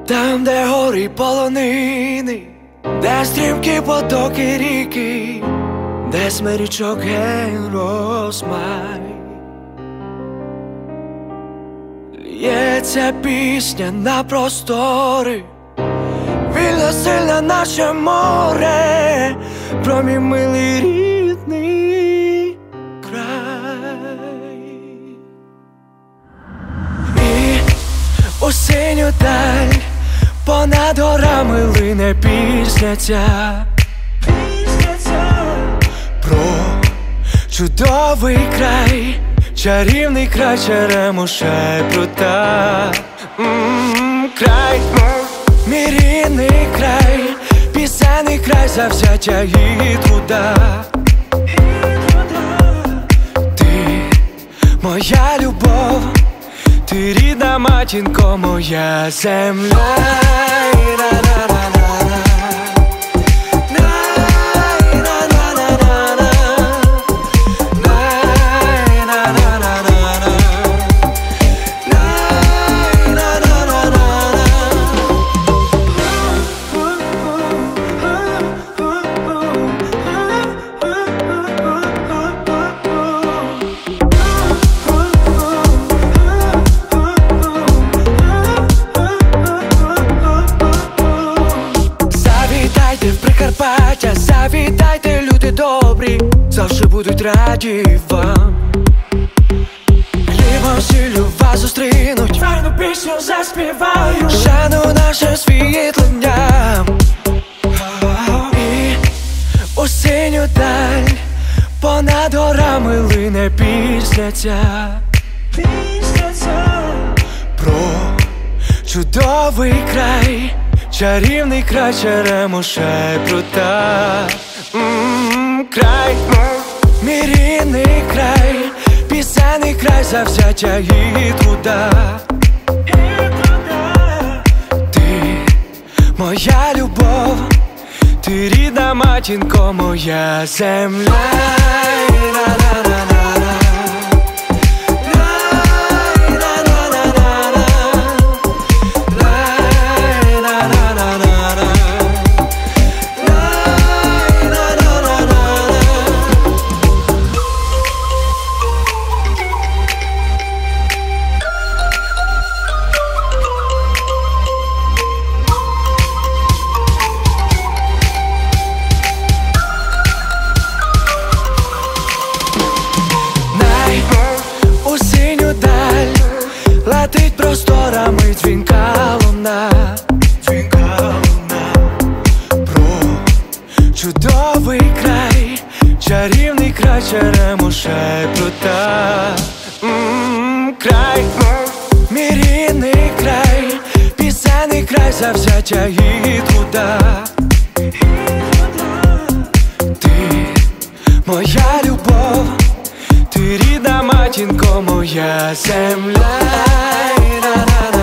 Там, де гори полонини, де стрімкі потоки ріки, де смирічок ген розмай. Лється пісня на простори, вільна, сильна, наче море, про мій милий рідний край. І у синю даль понад горами лине пісня ця, про чудовий край, чарівний край Черемоша й Прута. Край, мій рідний край, пісенний край завзяття і труда. Ти моя любов, ти рідна матінко, моя земля. Завітайте, люди добрі, завжди будуть раді вам. Хлібом, сіллю вас зустрінуть, файну пісню заспівають, шану наше світлення. І у синю даль понад горами лине пісня ця, про чудовий край, чарівний край Черемоша й Прута. Край, мій рідний край, пісенний край завзяття і труда. Ти моя любов, ти рідна матінко, моя земля. Летить просторами дзвінка луна, про чудовий край, чарівний край Черемоша й Прута. Край, мій рідний край, пісенний край завзяття і труда. Ти моя любов, ти рідна матінко, моя земля.